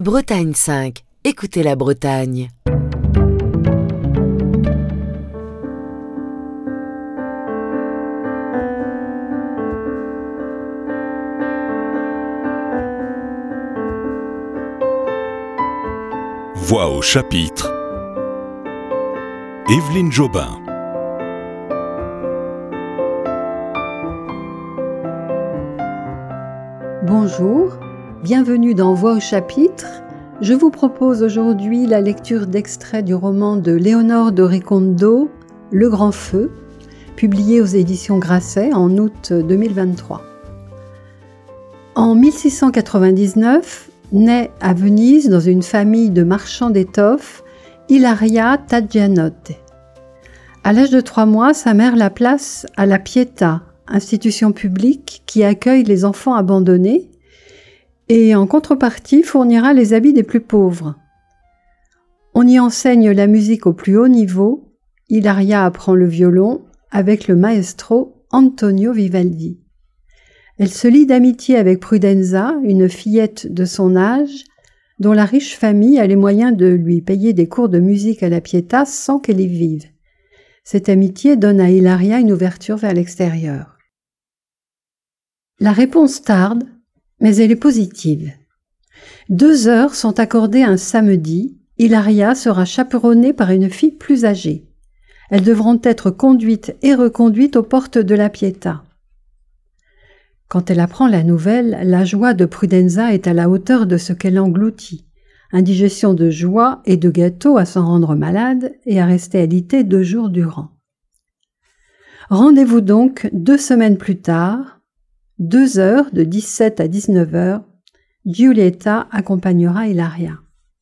Bretagne 5. Écoutez la Bretagne. Voix au chapitre. Évelyne Jobin. Bonjour, bienvenue dans Voix au chapitre. Je vous propose aujourd'hui la lecture d'extraits du roman de Léonore de Recondo, Le Grand Feu, publié aux éditions Grasset en août 2023. En 1699, naît à Venise, dans une famille de marchands d'étoffes, Ilaria Taggianotte. À l'âge de 3 mois, sa mère la place à la Pietà, institution publique qui accueille les enfants abandonnés et en contrepartie fournira les habits des plus pauvres. On y enseigne la musique au plus haut niveau. Ilaria apprend le violon avec le maestro Antonio Vivaldi. Elle se lie d'amitié avec Prudenza, une fillette de son âge, dont la riche famille a les moyens de lui payer des cours de musique à la Pietà sans qu'elle y vive. Cette amitié donne à Ilaria une ouverture vers l'extérieur. La réponse tarde, mais elle est positive. 2 heures sont accordées un samedi. Ilaria sera chaperonnée par une fille plus âgée. Elles devront être conduites et reconduites aux portes de la Pietà. Quand elle apprend la nouvelle, la joie de Prudenza est à la hauteur de ce qu'elle engloutit. Indigestion de joie et de gâteau à s'en rendre malade et à rester alitée 2 jours durant. Rendez-vous donc 2 semaines plus tard, 2 heures de 17 à 19 heures, Giulietta accompagnera Ilaria.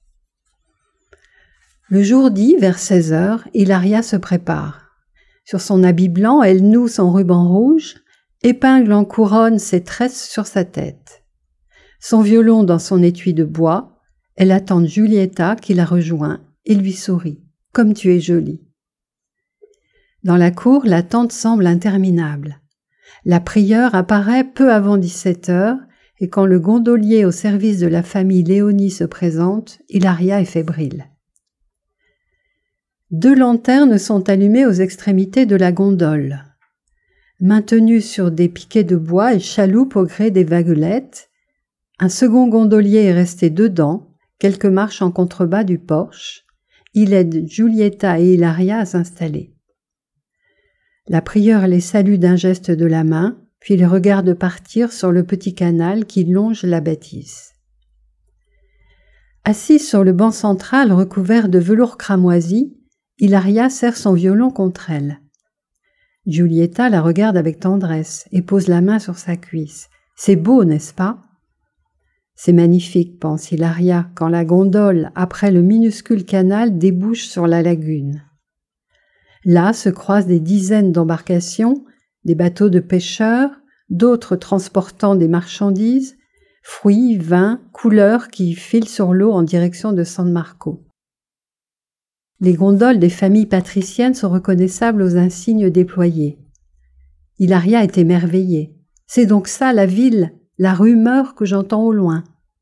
Le jour dit, vers 16 heures, Ilaria se prépare. Sur son habit blanc, elle noue son ruban rouge, épingle en couronne ses tresses sur sa tête. Son violon dans son étui de bois, elle attend Giulietta qui la rejoint et lui sourit. « Comme tu es jolie !» Dans la cour, l'attente semble interminable. La prieure apparaît peu avant 17 heures et quand le gondolier au service de la famille Léonie se présente, Ilaria est fébrile. 2 lanternes sont allumées aux extrémités de la gondole. Maintenue sur des piquets de bois, elle chaloupe au gré des vaguelettes. Un second gondolier est resté dedans, quelques marches en contrebas du porche. Il aide Giulietta et Ilaria à s'installer. La prieure les salue d'un geste de la main, puis les regarde partir sur le petit canal qui longe la bâtisse. Assise sur le banc central recouvert de velours cramoisi, Ilaria serre son violon contre elle. Giulietta la regarde avec tendresse et pose la main sur sa cuisse. « C'est beau, n'est-ce pas ?» « C'est magnifique, pense Ilaria, quand la gondole, après le minuscule canal, débouche sur la lagune. Là se croisent des dizaines d'embarcations, des bateaux de pêcheurs, d'autres transportant des marchandises, fruits, vins, couleurs qui filent sur l'eau en direction de San Marco. Les gondoles des familles patriciennes sont reconnaissables aux insignes déployés. Ilaria est émerveillée. C'est donc ça la ville, la rumeur que j'entends au loin.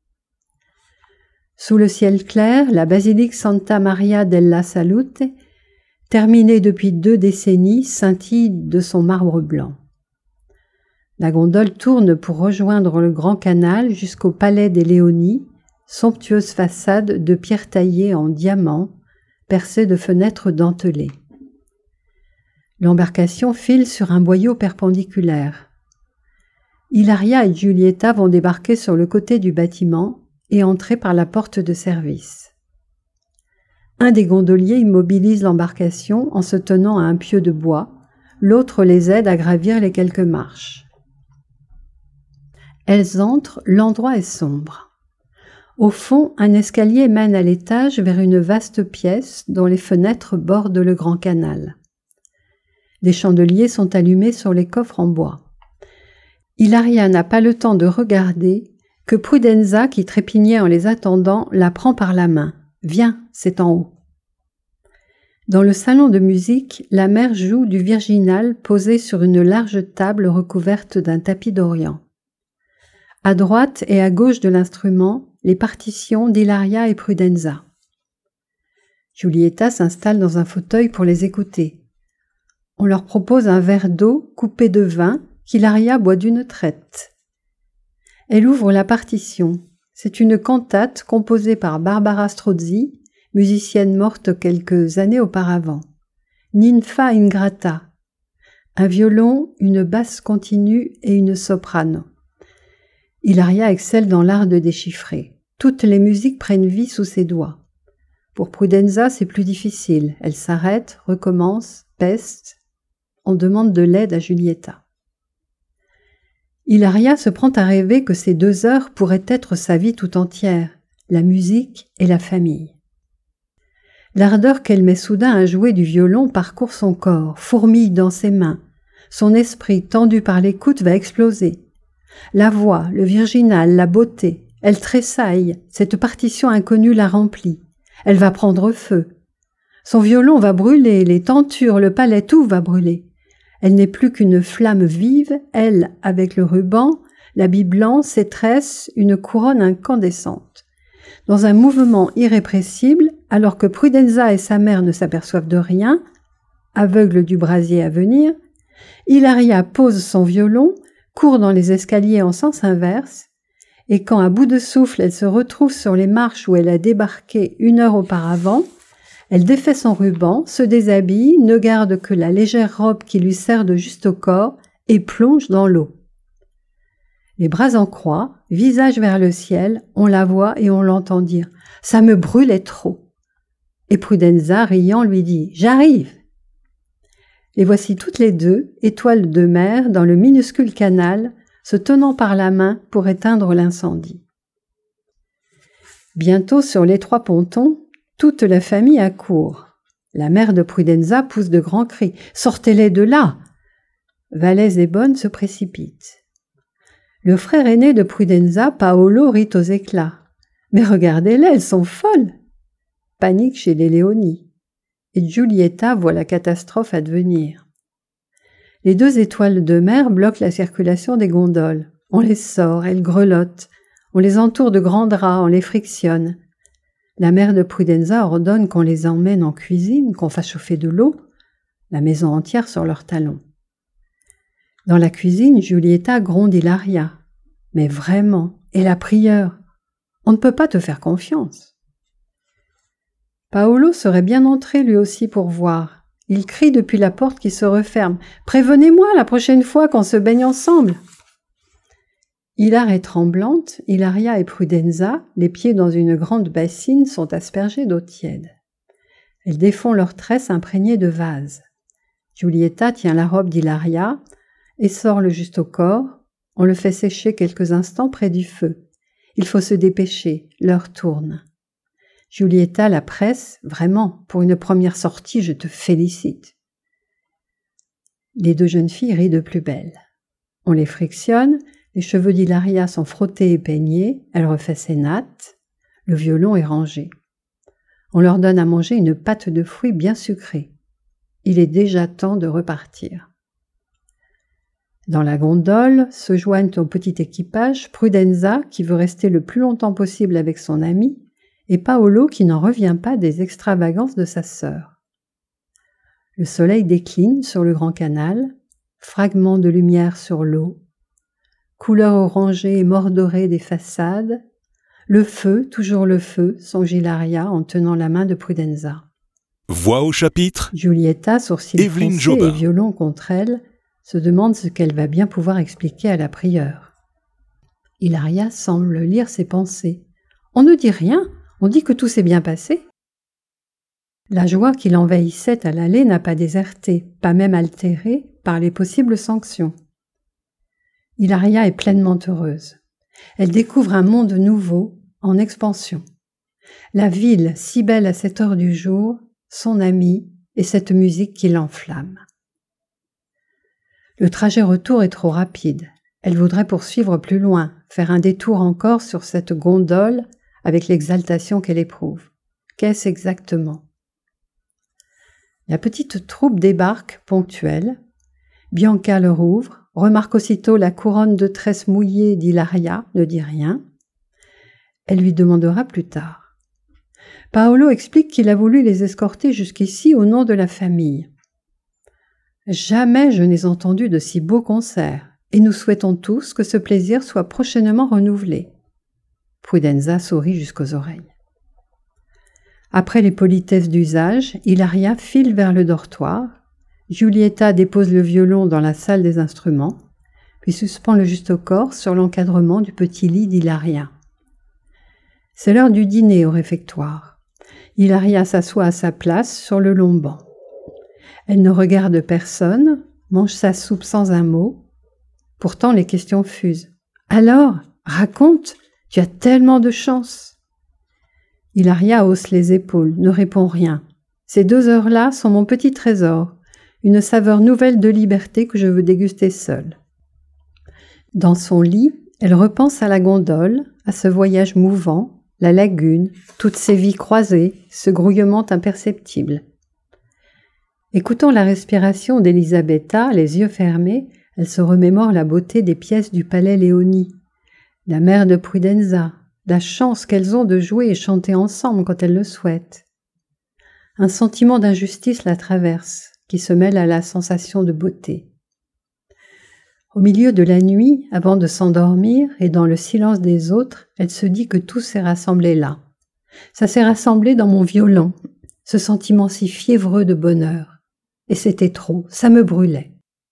Sous le ciel clair, la basilique Santa Maria della Salute, terminée depuis 2 décennies, scintille de son marbre blanc. La gondole tourne pour rejoindre le grand canal jusqu'au palais des Léonie, somptueuse façade de pierre taillée en diamant, percée de fenêtres dentelées. L'embarcation file sur un boyau perpendiculaire. Ilaria et Giulietta vont débarquer sur le côté du bâtiment et entrer par la porte de service. Un des gondoliers immobilise l'embarcation en se tenant à un pieu de bois, l'autre les aide à gravir les quelques marches. Elles entrent, l'endroit est sombre. Au fond, un escalier mène à l'étage vers une vaste pièce dont les fenêtres bordent le grand canal. Des chandeliers sont allumés sur les coffres en bois. Ilaria n'a pas le temps de regarder que Prudenza, qui trépignait en les attendant, la prend par la main. « Viens, c'est en haut. » Dans le salon de musique, la mère joue du virginal posé sur une large table recouverte d'un tapis d'Orient. À droite et à gauche de l'instrument, les partitions d'Hilaria et Prudenza. Giulietta s'installe dans un fauteuil pour les écouter. On leur propose un verre d'eau coupé de vin qu'Hilaria boit d'une traite. Elle ouvre la partition. C'est une cantate composée par Barbara Strozzi, musicienne morte quelques années auparavant. Ninfa ingrata. Un violon, une basse continue et une soprano. Hilaria excelle dans l'art de déchiffrer. Toutes les musiques prennent vie sous ses doigts. Pour Prudenza, c'est plus difficile. Elle s'arrête, recommence, peste. On demande de l'aide à Giulietta. Hilaria se prend à rêver que ces 2 heures pourraient être sa vie tout entière, la musique et la famille. L'ardeur qu'elle met soudain à jouer du violon parcourt son corps, fourmille dans ses mains. Son esprit, tendu par l'écoute, va exploser. La voix, le virginal, la beauté, elle tressaille, cette partition inconnue la remplit. Elle va prendre feu. Son violon va brûler, les tentures, le palais, tout va brûler. Elle n'est plus qu'une flamme vive, elle, avec le ruban, l'habit blanc, ses tresses, une couronne incandescente. Dans un mouvement irrépressible, alors que Prudenza et sa mère ne s'aperçoivent de rien, aveugles du brasier à venir, Hilaria pose son violon, court dans les escaliers en sens inverse, et quand à bout de souffle elle se retrouve sur les marches où elle a débarqué 1 heure auparavant, elle défait son ruban, se déshabille, ne garde que la légère robe qui lui sert de juste au corps et plonge dans l'eau. Les bras en croix, visage vers le ciel, on la voit et on l'entend dire « Ça me brûlait trop !» Et Prudenza, riant, lui dit « J'arrive !» Les voici toutes les deux, étoiles de mer, dans le minuscule canal, se tenant par la main pour éteindre l'incendie. Bientôt, sur l'étroit ponton, toute la famille accourt. La mère de Prudenza pousse de grands cris « Sortez-les de là !» Vallès et Bonne se précipitent. Le frère aîné de Prudenza, Paolo, rit aux éclats. « Mais regardez-les, elles sont folles !» Panique chez les Léonie. Et Giulietta voit la catastrophe advenir. Les 2 étoiles de mer bloquent la circulation des gondoles. On les sort, elles grelottent. On les entoure de grands draps, on les frictionne. La mère de Prudenza ordonne qu'on les emmène en cuisine, qu'on fasse chauffer de l'eau, la maison entière sur leurs talons. Dans la cuisine, Giulietta gronde Hilaria. « Mais vraiment, et la prieure? On ne peut pas te faire confiance. » Paolo serait bien entré lui aussi pour voir. Il crie depuis la porte qui se referme. « Prévenez-moi la prochaine fois qu'on se baigne ensemble !» Hilar est tremblante, Hilaria et Prudenza, les pieds dans une grande bassine, sont aspergés d'eau tiède. Elles défont leurs tresses imprégnées de vase. Giulietta tient la robe d'Hilaria et sort le juste au corps. On le fait sécher quelques instants près du feu. Il faut se dépêcher, l'heure tourne. Giulietta la presse, vraiment, pour une première sortie, je te félicite. Les 2 jeunes filles rient de plus belle. On les frictionne, les cheveux d'Hilaria sont frottés et peignés, elle refait ses nattes, le violon est rangé. On leur donne à manger une pâte de fruits bien sucrée. Il est déjà temps de repartir. Dans la gondole se joignent au petit équipage Prudenza, qui veut rester le plus longtemps possible avec son ami, et Paolo qui n'en revient pas des extravagances de sa sœur. Le soleil décline sur le grand canal, fragments de lumière sur l'eau, couleur orangée et mordorée des façades, le feu, toujours le feu, songe Hilaria en tenant la main de Prudenza. Voix au chapitre. Giulietta, sourcils Evelyne froncés Jobin. et violon contre elle, se demande ce qu'elle va bien pouvoir expliquer à la prieure. Hilaria semble lire ses pensées. On ne dit rien, on dit que tout s'est bien passé. La joie qui l'envahissait à l'aller n'a pas déserté, pas même altérée par les possibles sanctions. Hilaria est pleinement heureuse. Elle découvre un monde nouveau, en expansion. La ville, si belle à cette heure du jour, son ami et cette musique qui l'enflamme. Le trajet retour est trop rapide. Elle voudrait poursuivre plus loin, faire un détour encore sur cette gondole avec l'exaltation qu'elle éprouve. Qu'est-ce exactement? La petite troupe débarque, ponctuelle. Bianca leur ouvre, remarque aussitôt la couronne de tresses mouillées d'Hilaria, ne dit rien. Elle lui demandera plus tard. Paolo explique qu'il a voulu les escorter jusqu'ici au nom de la famille. Jamais je n'ai entendu de si beaux concerts, et nous souhaitons tous que ce plaisir soit prochainement renouvelé. Prudenza sourit jusqu'aux oreilles. Après les politesses d'usage, Ilaria file vers le dortoir. Giulietta dépose le violon dans la salle des instruments, puis suspend le Juste-au-corps sur l'encadrement du petit lit d'Hilaria. C'est l'heure du dîner au réfectoire. Hilaria s'assoit à sa place sur le long banc. Elle ne regarde personne, mange sa soupe sans un mot. Pourtant les questions fusent. « Alors, raconte, tu as tellement de chance !» Hilaria hausse les épaules, ne répond rien. Ces 2 heures-là sont mon petit trésor, une saveur nouvelle de liberté que je veux déguster seule. Dans son lit, elle repense à la gondole, à ce voyage mouvant, la lagune, toutes ces vies croisées, ce grouillement imperceptible. Écoutant la respiration d'Elisabetta, les yeux fermés, elle se remémore la beauté des pièces du palais Léonie, la mère de Prudenza, la chance qu'elles ont de jouer et chanter ensemble quand elles le souhaitent. Un sentiment d'injustice la traverse, qui se mêle à la sensation de beauté. Au milieu de la nuit, avant de s'endormir et dans le silence des autres, elle se dit que tout s'est rassemblé là. Ça s'est rassemblé dans mon violon, ce sentiment si fiévreux de bonheur. Et c'était trop, ça me brûlait.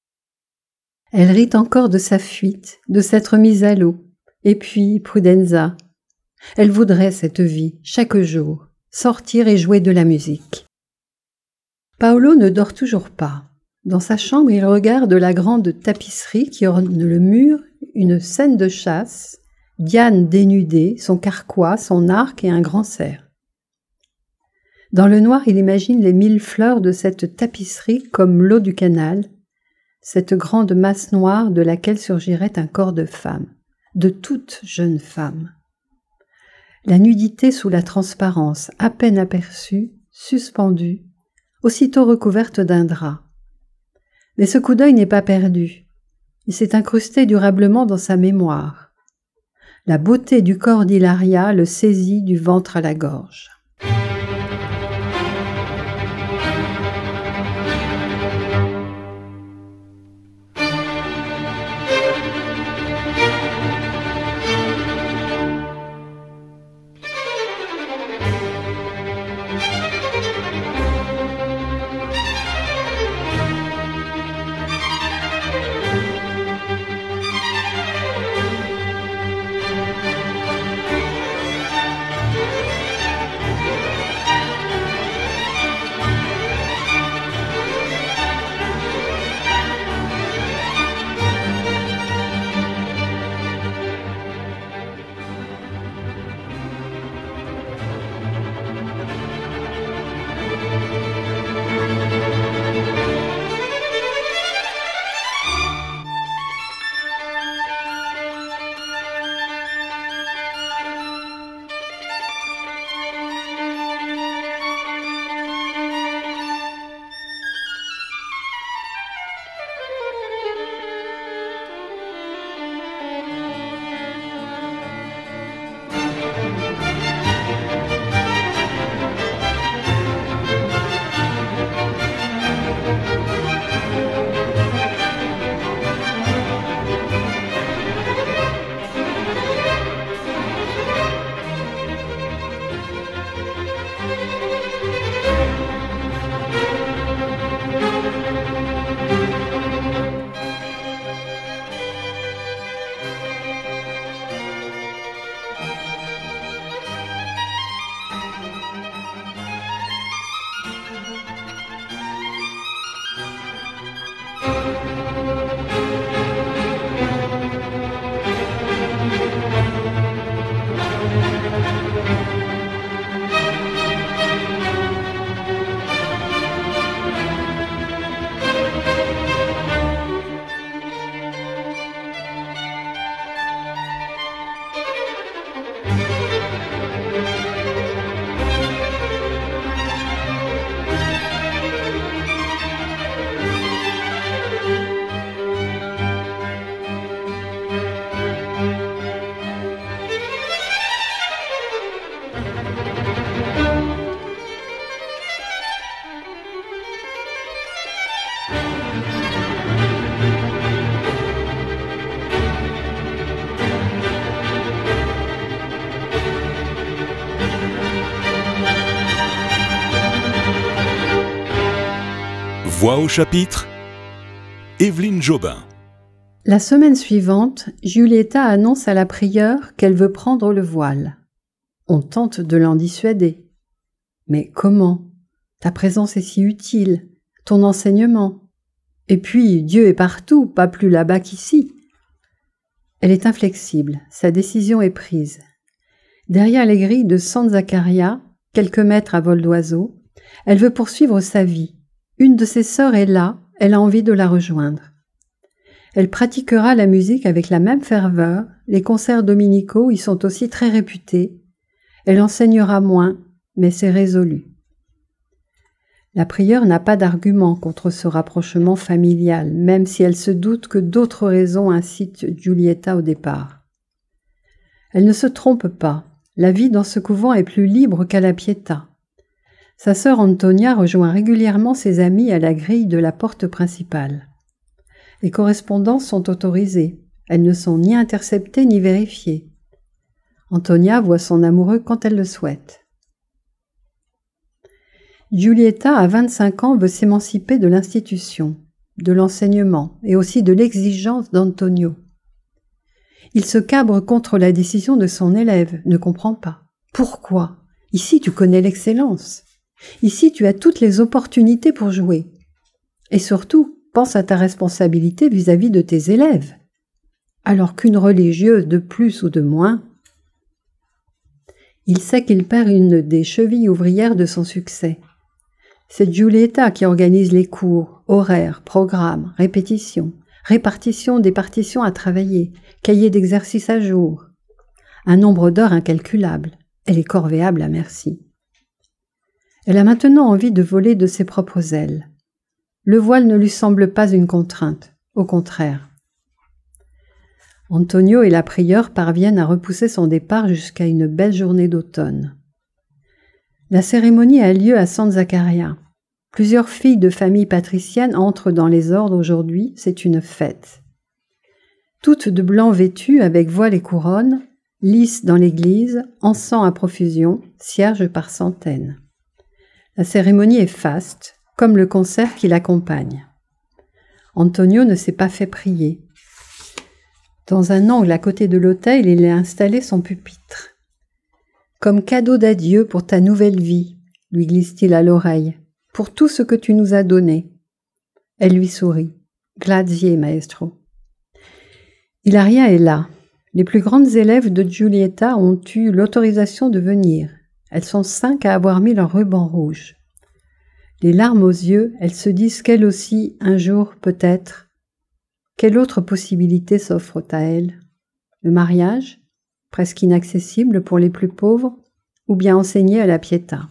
Elle rit encore de sa fuite, de s'être mise à l'eau. Et puis, Prudenza. Elle voudrait cette vie, chaque jour, sortir et jouer de la musique. Paolo ne dort toujours pas. Dans sa chambre, il regarde la grande tapisserie qui orne le mur, une scène de chasse, Diane dénudée, son carquois, son arc et un grand cerf. Dans le noir, il imagine les 1000 fleurs de cette tapisserie comme l'eau du canal, cette grande masse noire de laquelle surgirait un corps de femme, de toute jeune femme. La nudité sous la transparence, à peine aperçue, suspendue, aussitôt recouverte d'un drap. Mais ce coup d'œil n'est pas perdu. Il s'est incrusté durablement dans sa mémoire. La beauté du corps d'Hilaria le saisit du ventre à la gorge. Voix au chapitre, Évelyne Jobin. La semaine suivante, Giulietta annonce à la prieure qu'elle veut prendre le voile. On tente de l'en dissuader. Mais comment? Ta présence est si utile, ton enseignement. Et puis, Dieu est partout, pas plus là-bas qu'ici. Elle est inflexible, sa décision est prise. Derrière les grilles de San Zaccaria, quelques mètres à vol d'oiseau, elle veut poursuivre sa vie. Une de ses sœurs est là, elle a envie de la rejoindre. Elle pratiquera la musique avec la même ferveur, les concerts dominicaux y sont aussi très réputés. Elle enseignera moins, mais c'est résolu. La prieure n'a pas d'argument contre ce rapprochement familial, même si elle se doute que d'autres raisons incitent Giulietta au départ. Elle ne se trompe pas, la vie dans ce couvent est plus libre qu'à la Pietà. Sa sœur Antonia rejoint régulièrement ses amis à la grille de la porte principale. Les correspondances sont autorisées, elles ne sont ni interceptées ni vérifiées. Antonia voit son amoureux quand elle le souhaite. Giulietta, à 25 ans, veut s'émanciper de l'institution, de l'enseignement et aussi de l'exigence d'Antonio. Il se cabre contre la décision de son élève, ne comprend pas. Pourquoi? Ici, tu connais l'excellence. Ici, tu as toutes les opportunités pour jouer. Et surtout, pense à ta responsabilité vis-à-vis de tes élèves. Alors qu'une religieuse de plus ou de moins, il sait qu'il perd une des chevilles ouvrières de son succès. C'est Giulietta qui organise les cours, horaires, programmes, répétitions, répartition des partitions à travailler, cahiers d'exercices à jour. Un nombre d'heures incalculable. Elle est corvéable à merci. Elle a maintenant envie de voler de ses propres ailes. Le voile ne lui semble pas une contrainte, au contraire. Antonio et la prieure parviennent à repousser son départ jusqu'à une belle journée d'automne. La cérémonie a lieu à San Zaccaria. Plusieurs filles de familles patriciennes entrent dans les ordres aujourd'hui, c'est une fête. Toutes de blanc vêtues avec voile et couronne, lisses dans l'église, encens à profusion, cierges par centaines. La cérémonie est faste, comme le concert qui l'accompagne. Antonio ne s'est pas fait prier. Dans un angle à côté de l'autel, il a installé son pupitre. « Comme cadeau d'adieu pour ta nouvelle vie », lui glisse-t-il à l'oreille, « pour tout ce que tu nous as donné. » Elle lui sourit. « Grazie, maestro. » Ilaria est là. Les plus grandes élèves de Giulietta ont eu l'autorisation de venir. Elles sont 5 à avoir mis leur ruban rouge. Les larmes aux yeux, elles se disent qu'elles aussi, un jour, peut-être, quelle autre possibilité s'offre à elles? Le mariage, presque inaccessible pour les plus pauvres, ou bien enseigner à la Pietà.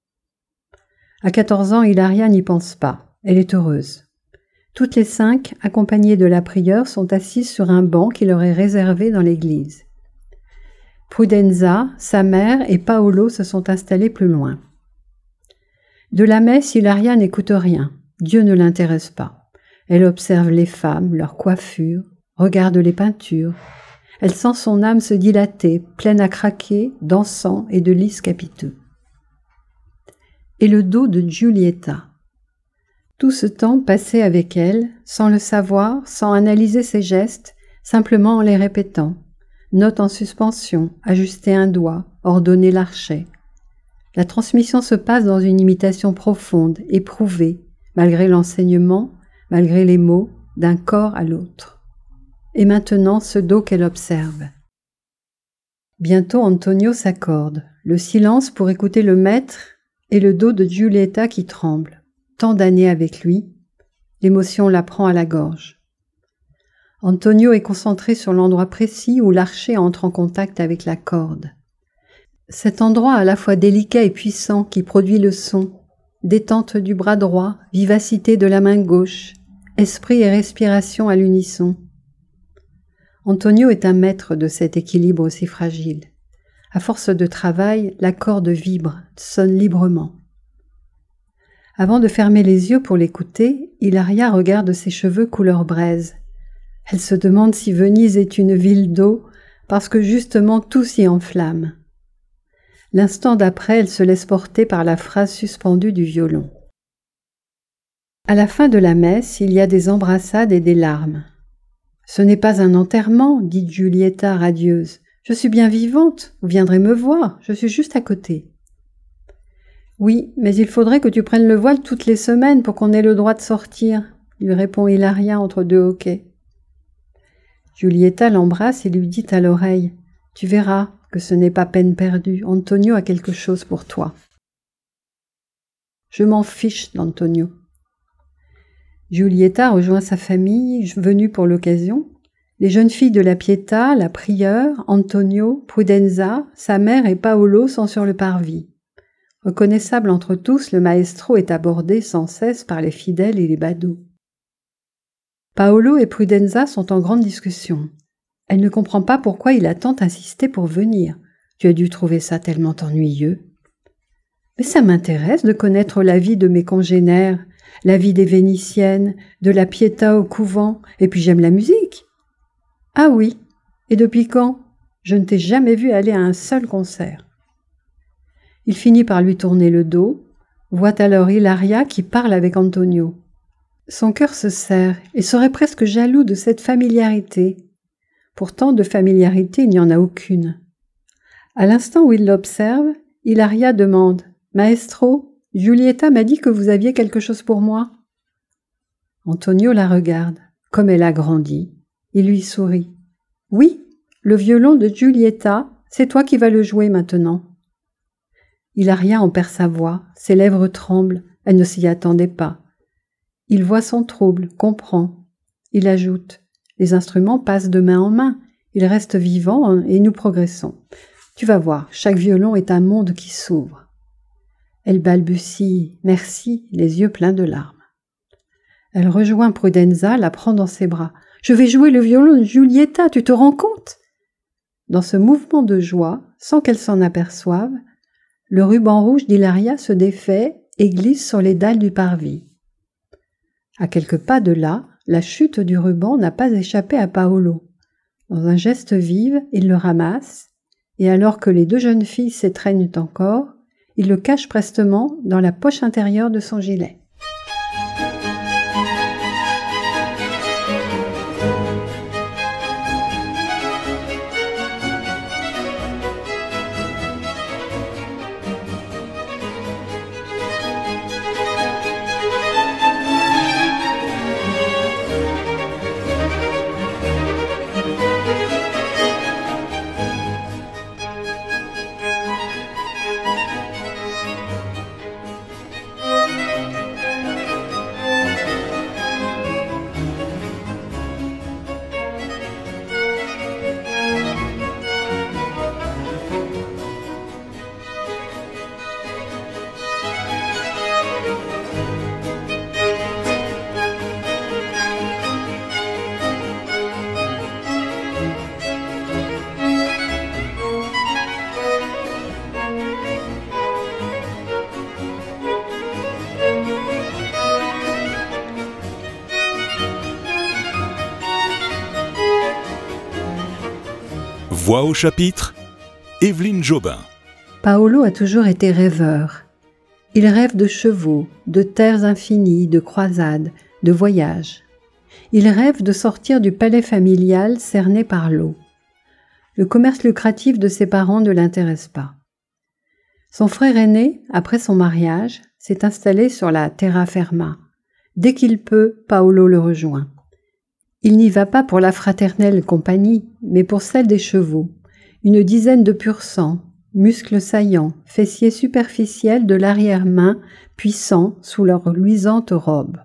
À 14 ans, Ilaria n'y pense pas, elle est heureuse. Toutes les 5, accompagnées de la prieure, sont assises sur un banc qui leur est réservé dans l'église. Prudenza, sa mère et Paolo se sont installés plus loin. De la messe, Ilaria n'écoute rien. Dieu ne l'intéresse pas. Elle observe les femmes, leurs coiffures, regarde les peintures. Elle sent son âme se dilater, pleine à craquer, d'encens et de lys capiteux. Et le dos de Giulietta. Tout ce temps passé avec elle, sans le savoir, sans analyser ses gestes, simplement en les répétant. Note en suspension, ajuster un doigt, ordonner l'archet. La transmission se passe dans une imitation profonde, éprouvée, malgré l'enseignement, malgré les mots, d'un corps à l'autre. Et maintenant, ce dos qu'elle observe. Bientôt, Antonio s'accorde, le silence pour écouter le maître et le dos de Giulietta qui tremble. Tant d'années avec lui, l'émotion la prend à la gorge. Antonio est concentré sur l'endroit précis où l'archet entre en contact avec la corde. Cet endroit à la fois délicat et puissant qui produit le son, détente du bras droit, vivacité de la main gauche, esprit et respiration à l'unisson. Antonio est un maître de cet équilibre si fragile. À force de travail, la corde vibre, sonne librement. Avant de fermer les yeux pour l'écouter, Ilaria regarde ses cheveux couleur braise. Elle se demande si Venise est une ville d'eau, parce que justement tout s'y enflamme. L'instant d'après, elle se laisse porter par la phrase suspendue du violon. À la fin de la messe, il y a des embrassades et des larmes. « Ce n'est pas un enterrement, dit Giulietta radieuse. Je suis bien vivante, vous viendrez me voir, je suis juste à côté. » « Oui, mais il faudrait que tu prennes le voile toutes les semaines pour qu'on ait le droit de sortir, » lui répond Hilaria entre deux hoquets. Giulietta l'embrasse et lui dit à l'oreille « Tu verras que ce n'est pas peine perdue, Antonio a quelque chose pour toi. » Je m'en fiche d'Antonio. Giulietta rejoint sa famille, venue pour l'occasion. Les jeunes filles de la Pietà, la prieure, Antonio, Prudenza, sa mère et Paolo sont sur le parvis. Reconnaissable entre tous, le maestro est abordé sans cesse par les fidèles et les badauds. Paolo et Prudenza sont en grande discussion. Elle ne comprend pas pourquoi il a tant insisté pour venir. Tu as dû trouver ça tellement ennuyeux. Mais ça m'intéresse de connaître la vie de mes congénères, la vie des Vénitiennes, de la Pietà au couvent, et puis j'aime la musique. Ah oui, et depuis quand? Je ne t'ai jamais vu aller à un seul concert. Il finit par lui tourner le dos, voit alors Hilaria qui parle avec Antonio. Son cœur se serre, il serait presque jaloux de cette familiarité. Pourtant, de familiarité, il n'y en a aucune. À l'instant où il l'observe, Hilaria demande « Maestro, Giulietta m'a dit que vous aviez quelque chose pour moi ?» Antonio la regarde. Comme elle a grandi, il lui sourit. « Oui, le violon de Giulietta, c'est toi qui vas le jouer maintenant. » Hilaria en perd sa voix, ses lèvres tremblent, elle ne s'y attendait pas. Il voit son trouble, comprend. Il ajoute « Les instruments passent de main en main, ils restent vivants et nous progressons. Tu vas voir, chaque violon est un monde qui s'ouvre. » Elle balbutie « Merci », les yeux pleins de larmes. Elle rejoint Prudenza, la prend dans ses bras. « Je vais jouer le violon de Giulietta, tu te rends compte ?» Dans ce mouvement de joie, sans qu'elle s'en aperçoive, le ruban rouge d'Hilaria se défait et glisse sur les dalles du parvis. À quelques pas de là, la chute du ruban n'a pas échappé à Paolo. Dans un geste vif, il le ramasse, et alors que les deux jeunes filles s'étreignent encore, il le cache prestement dans la poche intérieure de son gilet. Voix au chapitre, Évelyne Jobin. Paolo a toujours été rêveur. Il rêve de chevaux, de terres infinies, de croisades, de voyages. Il rêve de sortir du palais familial cerné par l'eau. Le commerce lucratif de ses parents ne l'intéresse pas. Son frère aîné, après son mariage, s'est installé sur la terraferma. Dès qu'il peut, Paolo le rejoint. Il n'y va pas pour la fraternelle compagnie, mais pour celle des chevaux. Une dizaine de pur sang, muscles saillants, fessiers superficiels de l'arrière-main, puissants sous leur luisante robe.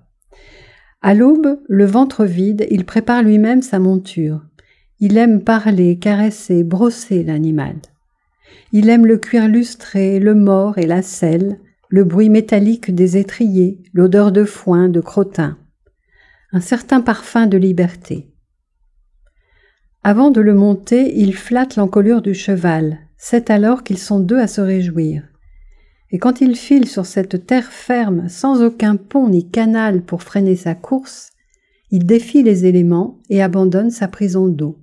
À l'aube, le ventre vide, il prépare lui-même sa monture. Il aime parler, caresser, brosser l'animal. Il aime le cuir lustré, le mors et la selle, le bruit métallique des étriers, l'odeur de foin, de crottin. Un certain parfum de liberté. Avant de le monter, il flatte l'encolure du cheval. C'est alors qu'ils sont deux à se réjouir. Et quand il file sur cette terre ferme, sans aucun pont ni canal pour freiner sa course, il défie les éléments et abandonne sa prison d'eau.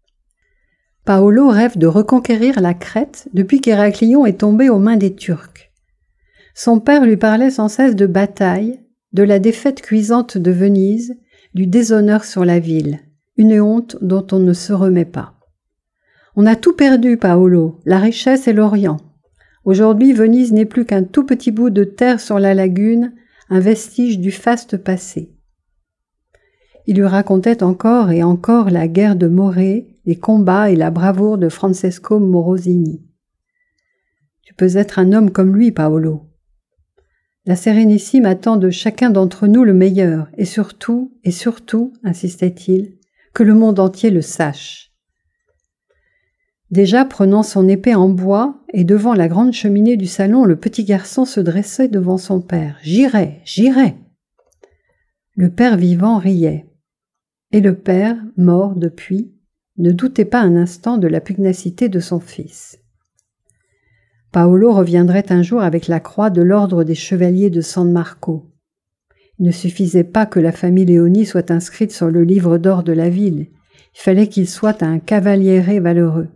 Paolo rêve de reconquérir la Crète depuis qu'Héraclion est tombé aux mains des Turcs. Son père lui parlait sans cesse de bataille, de la défaite cuisante de Venise, du déshonneur sur la ville, une honte dont on ne se remet pas. On a tout perdu, Paolo, la richesse et l'Orient. Aujourd'hui, Venise n'est plus qu'un tout petit bout de terre sur la lagune, un vestige du faste passé. Il lui racontait encore et encore la guerre de Morée, les combats et la bravoure de Francesco Morosini. Tu peux être un homme comme lui, Paolo. La Sérénissime attend de chacun d'entre nous le meilleur, et surtout, insistait-il, que le monde entier le sache. Déjà prenant son épée en bois, et devant la grande cheminée du salon, le petit garçon se dressait devant son père. « J'irai, j'irai !» Le père vivant riait. Et le père, mort depuis, ne doutait pas un instant de la pugnacité de son fils. Paolo reviendrait un jour avec la croix de l'ordre des chevaliers de San Marco. Il ne suffisait pas que la famille Leoni soit inscrite sur le livre d'or de la ville. Il fallait qu'il soit un cavaliere valeureux.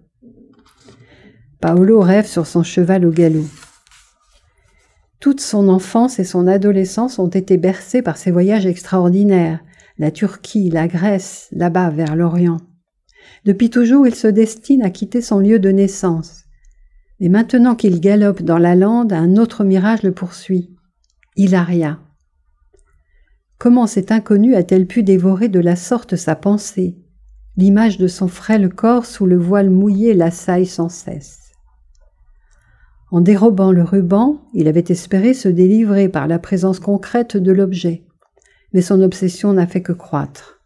Paolo rêve sur son cheval au galop. Toute son enfance et son adolescence ont été bercées par ces voyages extraordinaires, la Turquie, la Grèce, là-bas vers l'Orient. Depuis toujours, il se destine à quitter son lieu de naissance. Mais maintenant qu'il galope dans la lande, un autre mirage le poursuit. Ilaria. Comment cette inconnue a-t-elle pu dévorer de la sorte sa pensée? L'image de son frêle corps sous le voile mouillé l'assaille sans cesse. En dérobant le ruban, il avait espéré se délivrer par la présence concrète de l'objet, mais son obsession n'a fait que croître.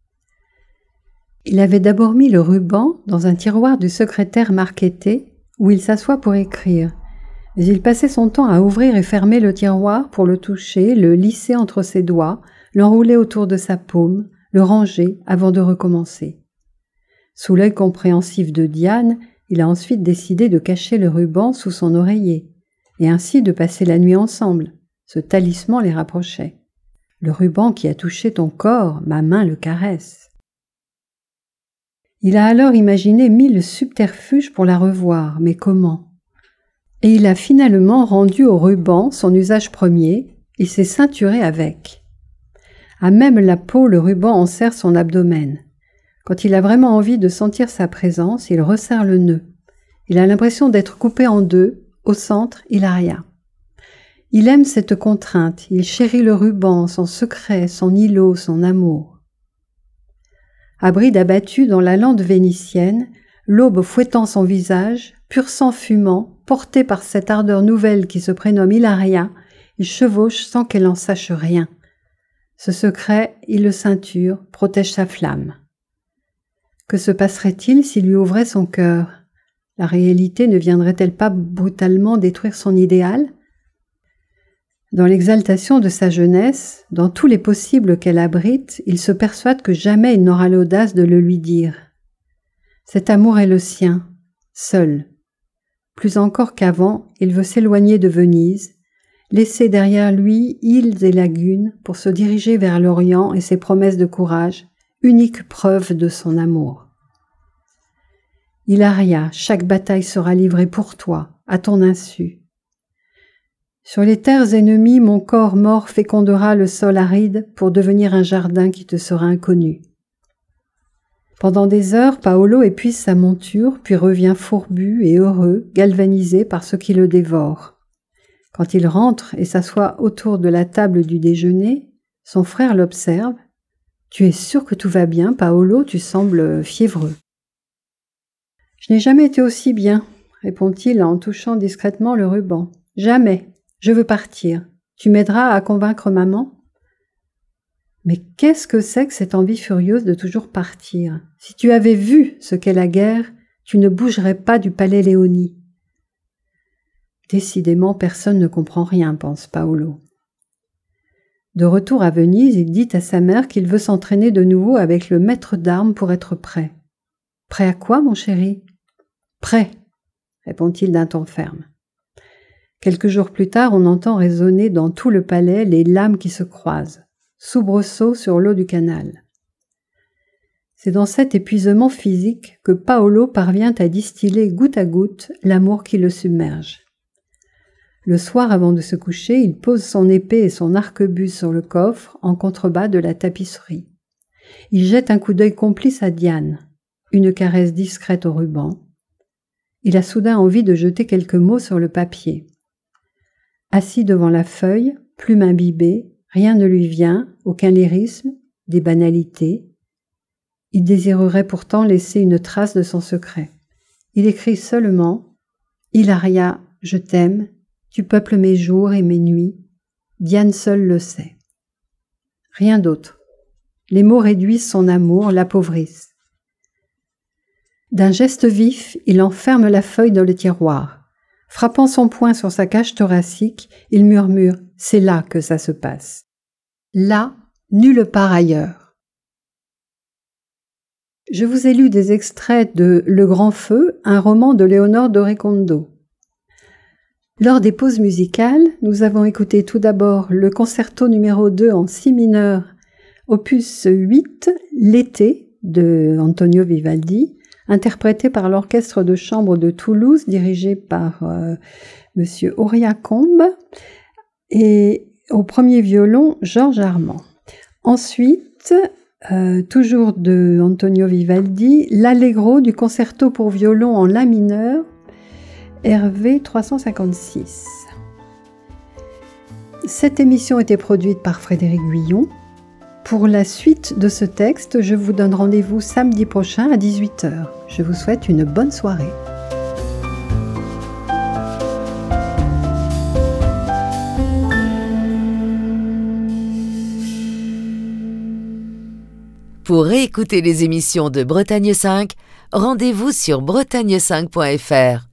Il avait d'abord mis le ruban dans un tiroir du secrétaire Marchetti, où il s'assoit pour écrire, mais il passait son temps à ouvrir et fermer le tiroir pour le toucher, le lisser entre ses doigts, l'enrouler autour de sa paume, le ranger avant de recommencer. Sous l'œil compréhensif de Diane, il a ensuite décidé de cacher le ruban sous son oreiller, et ainsi de passer la nuit ensemble. Ce talisman les rapprochait. Le ruban qui a touché ton corps, ma main le caresse. Il a alors imaginé 1000 subterfuges pour la revoir, mais comment? Et il a finalement rendu au ruban son usage premier, il s'est ceinturé avec. À même la peau, le ruban enserre son abdomen. Quand il a vraiment envie de sentir sa présence, il resserre le nœud. Il a l'impression d'être coupé en deux, au centre, Ilaria. Il aime cette contrainte, il chérit le ruban, son secret, son îlot, son amour. À bride abattue dans la lande vénitienne, l'aube fouettant son visage, pur sang fumant, porté par cette ardeur nouvelle qui se prénomme Ilaria, il chevauche sans qu'elle en sache rien. Ce secret, il le ceinture, protège sa flamme. Que se passerait-il s'il lui ouvrait son cœur? La réalité ne viendrait-elle pas brutalement détruire son idéal? Dans l'exaltation de sa jeunesse, dans tous les possibles qu'elle abrite, il se persuade que jamais il n'aura l'audace de le lui dire. Cet amour est le sien, seul. Plus encore qu'avant, il veut s'éloigner de Venise, laisser derrière lui îles et lagunes pour se diriger vers l'Orient et ses promesses de courage, unique preuve de son amour. Ilaria, chaque bataille sera livrée pour toi, à ton insu. Sur les terres ennemies, mon corps mort fécondera le sol aride pour devenir un jardin qui te sera inconnu. Pendant des heures, Paolo épuise sa monture, puis revient fourbu et heureux, galvanisé par ce qui le dévore. Quand il rentre et s'assoit autour de la table du déjeuner, son frère l'observe. « Tu es sûr que tout va bien, Paolo, tu sembles fiévreux. » « Je n'ai jamais été aussi bien, » répond-il en touchant discrètement le ruban. « Jamais. Je veux partir. Tu m'aideras à convaincre maman ?» Mais qu'est-ce que c'est que cette envie furieuse de toujours partir? Si tu avais vu ce qu'est la guerre, tu ne bougerais pas du palais Leoni. Décidément, personne ne comprend rien, pense Paolo. De retour à Venise, il dit à sa mère qu'il veut s'entraîner de nouveau avec le maître d'armes pour être prêt. « Prêt à quoi, mon chéri ?»« Prêt, » répond-il d'un ton ferme. Quelques jours plus tard, on entend résonner dans tout le palais les lames qui se croisent, soubresauts sur l'eau du canal. C'est dans cet épuisement physique que Paolo parvient à distiller goutte à goutte l'amour qui le submerge. Le soir, avant de se coucher, il pose son épée et son arquebuse sur le coffre en contrebas de la tapisserie. Il jette un coup d'œil complice à Diane, une caresse discrète au ruban. Il a soudain envie de jeter quelques mots sur le papier. Assis devant la feuille, plume imbibée, rien ne lui vient, aucun lyrisme, des banalités. Il désirerait pourtant laisser une trace de son secret. Il écrit seulement « Hilaria, je t'aime, tu peuples mes jours et mes nuits, Diane seule le sait. » Rien d'autre. Les mots réduisent son amour, l'appauvrissent. D'un geste vif, il enferme la feuille dans le tiroir. Frappant son poing sur sa cage thoracique, il murmure « C'est là que ça se passe. Là, nulle part ailleurs. » Je vous ai lu des extraits de Le Grand Feu, un roman de Léonore d'Orrecondo. Lors des pauses musicales, nous avons écouté tout d'abord le concerto numéro 2 en si mineur, opus 8, L'été, de Antonio Vivaldi, interprété par l'orchestre de chambre de Toulouse, dirigé par Monsieur Auria Combe, et au premier violon, Georges Armand. Ensuite, toujours de Antonio Vivaldi, l'Allegro du concerto pour violon en la mineur, Hervé 356. Cette émission était produite par Frédéric Guyon. Pour la suite de ce texte, je vous donne rendez-vous samedi prochain à 18h. Je vous souhaite une bonne soirée. Pour réécouter les émissions de Bretagne 5, rendez-vous sur bretagne5.fr.